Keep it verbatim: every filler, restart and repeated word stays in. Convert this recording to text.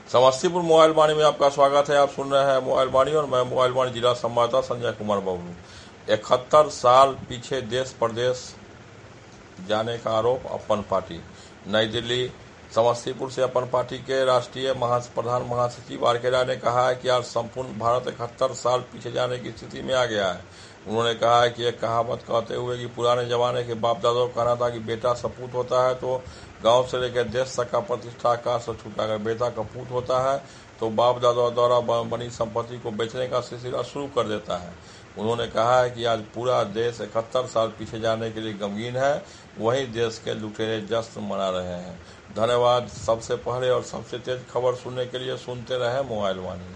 Samastipur mobile वाणी में आपका स्वागत है। आप सुन रहे हैं मोबाइल वाणी और मैं मोबाइल वाणी जिला संवाददाता संजय कुमार बाबू। इकहत्तर साल पीछे देश प्रदेश जाने का आरोप अपन पार्टी। नई दिल्ली। समस्तीपुर से अपन पार्टी के राष्ट्रीय महाप्रधान महासचिव आर के राय ने कहा है कि आज संपूर्ण भारत इकहत्तर साल पीछे जाने की स्थिति में आ गया है। उन्होंने कहा है कि एक कहावत कहते हुए कि पुराने जमाने के बाप दादों का कहना था कि बेटा सपूत होता है तो गांव से लेकर देश तक का प्रतिष्ठा आकाश से छूटा। अगर बेटा कपूत होता है तो बाप दादा द्वारा बनी संपत्ति को बेचने का सिलसिला शुरू कर देता है। उन्होंने कहा है कि आज पूरा देश इकहत्तर साल पीछे जाने के लिए गमगीन है, वहीं देश के लुटेरे जश्न मना रहे हैं। धन्यवाद। सबसे पहले और सबसे तेज खबर सुनने के लिए सुनते रहे मोबाइल वाणी।